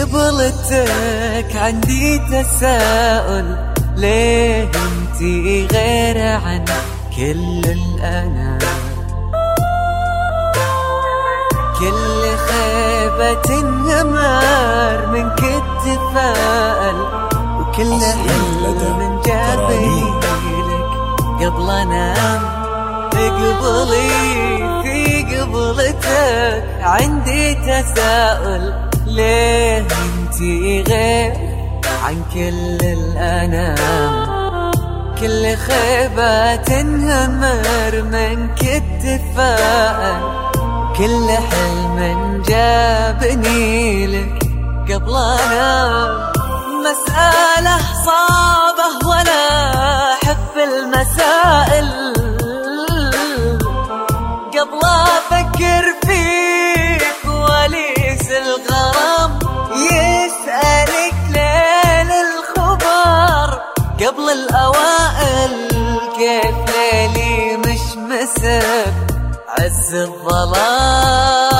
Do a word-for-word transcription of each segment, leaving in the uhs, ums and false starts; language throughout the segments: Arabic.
قبلتك عندي تساؤل، ليه انتي غير عن كل الأنام؟ كل خيبة تنهمر منك تتفائل، وكل حلم جابني لك قبل انام. قبلي في قبلتك عندي تساؤل، ليه انتي غير عن كل الأنام؟ كل خيبة تنهمر منك تتفائل، كل حلم جابني لك قبل انام. مسألة صعبة ولا أحب المسائل، قبل أفكر فيك وليس الغرام يسألك ليل الخبر قبل الأوائل. كيف ليلي مش مسب عز الظلام؟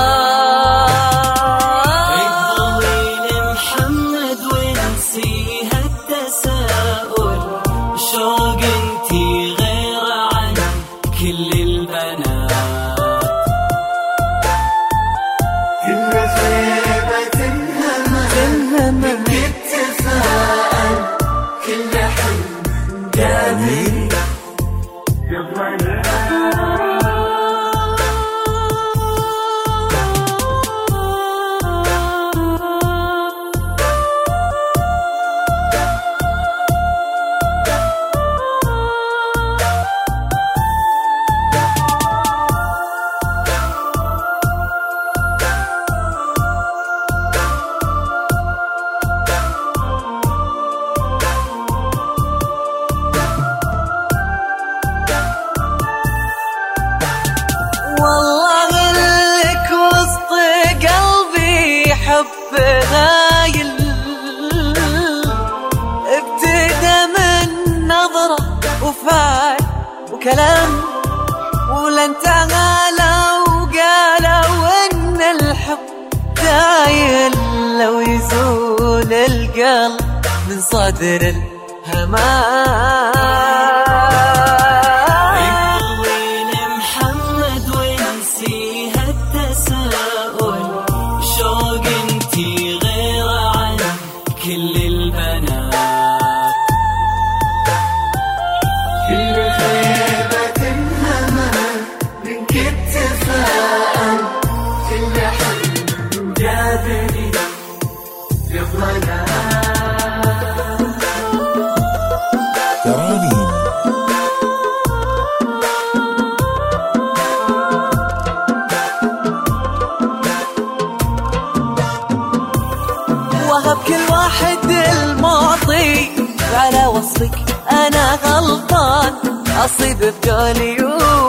اقبلي لمحمد وانسي هالتساؤل، شوق انتي غير عن كل البنات. كل خيبة تنهمر منك تتفائل، كل حلم جابني قبل انام. والله لك وسط قلبي حب غايل، ابتدى من نظرة وفعل وكلام، ولا انتهى لو قالوا ان الحب دايل. لو يزول القلب من صدر الهمان، شوق انتي غير عن كل البنات. كل خيبة تنهمر منك تتفائل، كل حلم جابني قبل انام. ترانيم وهب كل واحد المعطي على وصفك، أنا غلطان أصيب بقولي